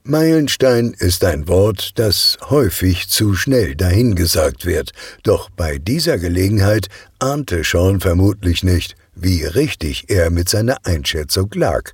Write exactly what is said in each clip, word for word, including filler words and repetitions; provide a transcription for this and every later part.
Meilenstein ist ein Wort, das häufig zu schnell dahingesagt wird, doch bei dieser Gelegenheit ahnte Sean vermutlich nicht, wie richtig er mit seiner Einschätzung lag.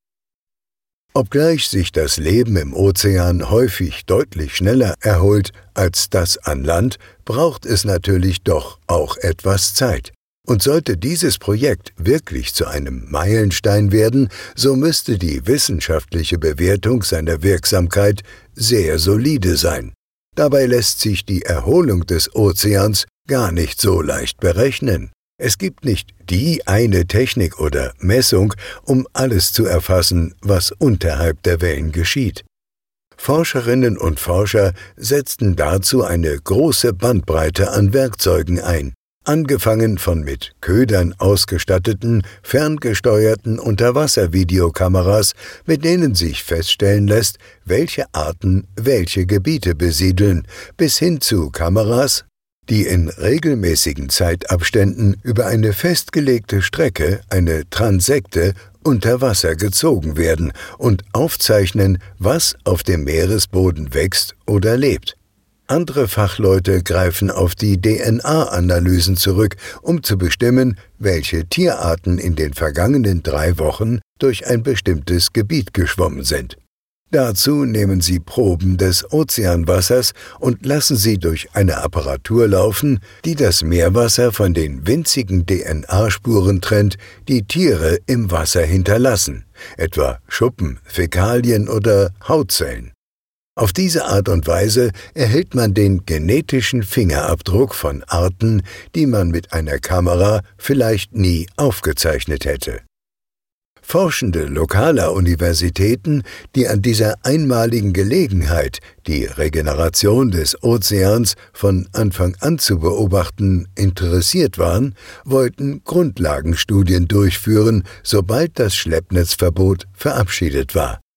Obgleich sich das Leben im Ozean häufig deutlich schneller erholt als das an Land, braucht es natürlich doch auch etwas Zeit. Und sollte dieses Projekt wirklich zu einem Meilenstein werden, so müsste die wissenschaftliche Bewertung seiner Wirksamkeit sehr solide sein. Dabei lässt sich die Erholung des Ozeans gar nicht so leicht berechnen. Es gibt nicht die eine Technik oder Messung, um alles zu erfassen, was unterhalb der Wellen geschieht. Forscherinnen und Forscher setzten dazu eine große Bandbreite an Werkzeugen ein. Angefangen von mit Ködern ausgestatteten, ferngesteuerten Unterwasservideokameras, mit denen sich feststellen lässt, welche Arten welche Gebiete besiedeln, bis hin zu Kameras, die in regelmäßigen Zeitabständen über eine festgelegte Strecke, eine Transekte, unter Wasser gezogen werden und aufzeichnen, was auf dem Meeresboden wächst oder lebt. Andere Fachleute greifen auf die D N A-Analysen zurück, um zu bestimmen, welche Tierarten in den vergangenen drei Wochen durch ein bestimmtes Gebiet geschwommen sind. Dazu nehmen sie Proben des Ozeanwassers und lassen sie durch eine Apparatur laufen, die das Meerwasser von den winzigen D N A-Spuren trennt, die Tiere im Wasser hinterlassen, etwa Schuppen, Fäkalien oder Hautzellen. Auf diese Art und Weise erhält man den genetischen Fingerabdruck von Arten, die man mit einer Kamera vielleicht nie aufgezeichnet hätte. Forschende lokaler Universitäten, die an dieser einmaligen Gelegenheit, die Regeneration des Ozeans von Anfang an zu beobachten, interessiert waren, wollten Grundlagenstudien durchführen, sobald das Schleppnetzverbot verabschiedet war.